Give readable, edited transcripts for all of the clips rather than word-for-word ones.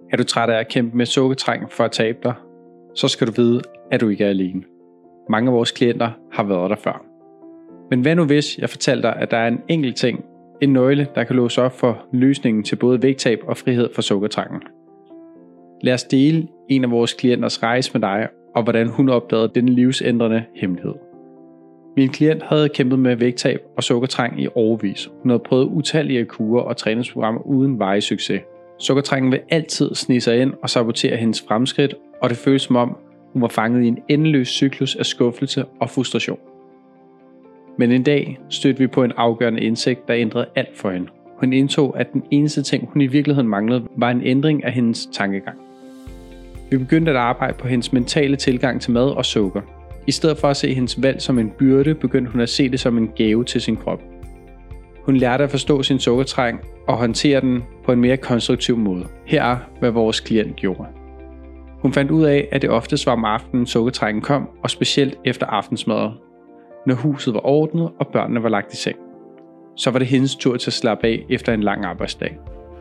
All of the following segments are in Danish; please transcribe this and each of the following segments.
Er du træt af at kæmpe med sukkertræng for at tabe dig? Så skal du vide, at du ikke er alene. Mange af vores klienter har været der før. Men hvad nu hvis jeg fortalte dig, at der er en enkelt ting, en nøgle, der kan låse op for løsningen til både vægttab og frihed for sukkertrangen? Lad os dele en af vores klienters rejse med dig, og hvordan hun opdagede denne livsændrende hemmelighed. Min klient havde kæmpet med vægttab og sukkertrang i årevis. Hun havde prøvet utallige kurer og træningsprogrammer uden varig succes. Sukkertrangen vil altid snige sig ind og sabotere hendes fremskridt, og det føles som om, hun var fanget i en endeløs cyklus af skuffelse og frustration. Men en dag stødte vi på en afgørende indsigt, der ændrede alt for hende. Hun indså, at den eneste ting, hun i virkeligheden manglede, var en ændring af hendes tankegang. Vi begyndte at arbejde på hendes mentale tilgang til mad og sukker. I stedet for at se hendes valg som en byrde, begyndte hun at se det som en gave til sin krop. Hun lærte at forstå sin sukkertræng og håndtere den på en mere konstruktiv måde. Her er, hvad vores klient gjorde. Hun fandt ud af, at det oftest var om aftenen sukkertrængen kom, og specielt efter aftensmaden, når huset var ordnet og børnene var lagt i seng. Så var det hendes tur til at slappe af efter en lang arbejdsdag.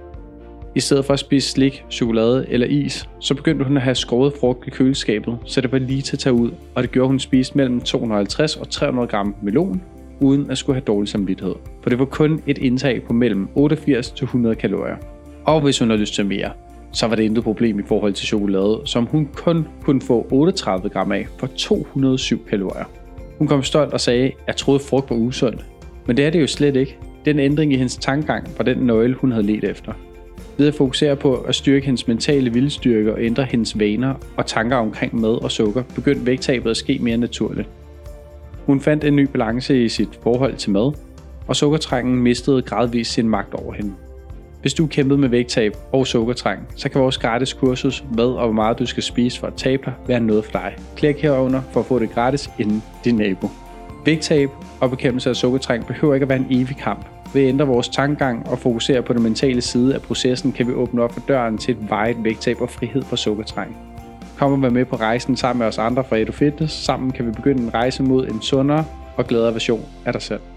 I stedet for at spise slik, chokolade eller is, så begyndte hun at have skåret frugt i køleskabet, så det var lige til at tage ud, og det gjorde hun spiste mellem 250 og 300 gram melon, uden at skulle have dårlig samvittighed. For det var kun et indtag på mellem 88 til 100 kalorier. Og hvis hun havde lyst til mere, så var det intet problem i forhold til chokolade, som hun kun kunne få 38 gram af for 207 kalorier. Hun kom stolt og sagde, at jeg troede frugt var usundt. Men det er det jo slet ikke. Den ændring i hendes tankegang var den nøgle, hun havde ledt efter. Ved at fokusere på at styrke hendes mentale viljestyrke og ændre hendes vaner og tanker omkring mad og sukker, begyndte vægttabet at ske mere naturligt. Hun fandt en ny balance i sit forhold til mad, og sukkertrængen mistede gradvist sin magt over hende. Hvis du kæmpede med vægttab og sukkertræng, så kan vores gratis kursus, hvad og hvor meget du skal spise for at tabe dig, være noget for dig. Klik herunder for at få det gratis inden din nabo. Vægttab og bekæmpelse af sukkertræng behøver ikke at være en evig kamp. Ved at ændre vores tankegang og fokusere på den mentale side af processen, kan vi åbne op for døren til et varigt vægttab og frihed for sukkertræng. Kom og vær med på rejsen sammen med os andre fra Edu Fitness. Sammen kan vi begynde en rejse mod en sundere og gladere version af dig selv.